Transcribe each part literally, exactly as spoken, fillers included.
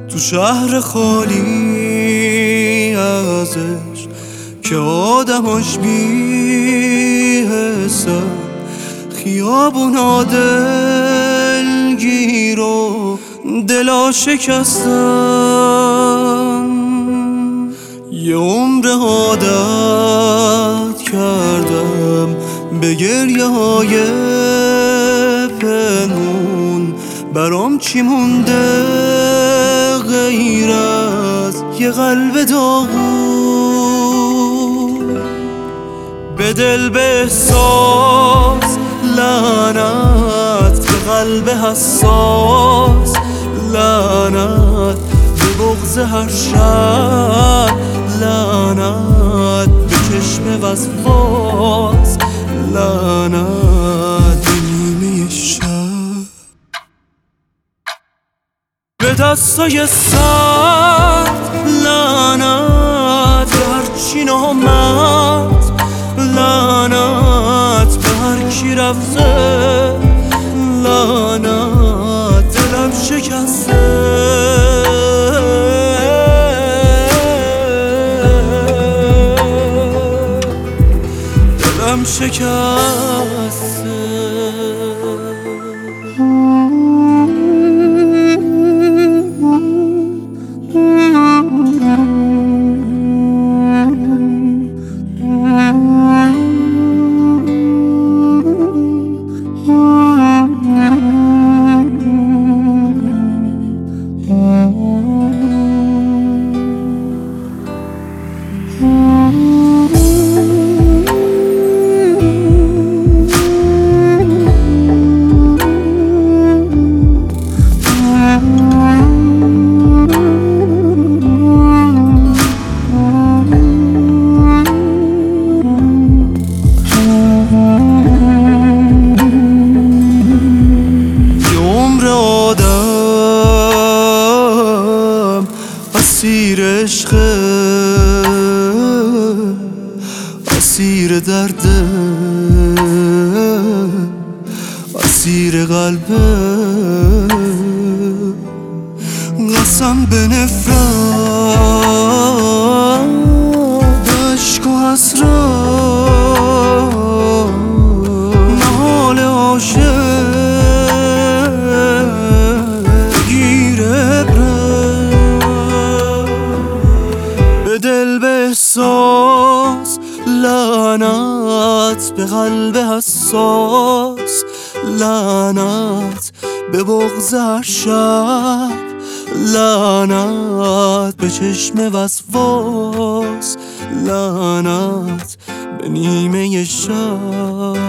تو شهر خالی ازش که آدماش بی حسن، خیابونا دلگیر و دلا شکستن. یه عمر عادت کردم به گریه های پنهون، برام چی مونده غیر از یه قلب داغون؟ به دل به احساس لعنت، به قلب حساس لعنت، به بغض هر شب لعنت، به چشم وسواس لعنت، به نیمه شب، به دستای سرد لعنت، به هرچی نامد لعنت، به هر کی رفته لعنت، دلم شکسته دلم شکسته. اسیر عشق، اسیر درد، اسیر قلب، قسم به نفرت، عشق و حسرت، نهال عاشق احساس لعنت، به قلب حساس لعنت، به بغض هر شب لعنت، به چشم وسواس لعنت، به نیمه شب،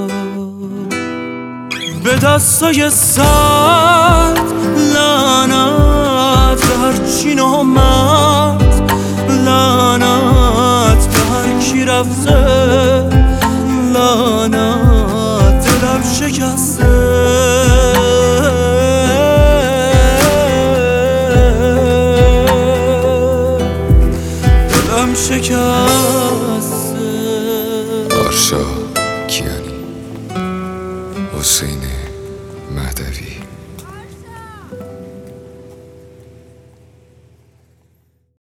به دستای سرد لعنت، به هرچی نامد لعنت، به هر کی رفته لعنت، دلم شکسته دلم شکسته. آرشا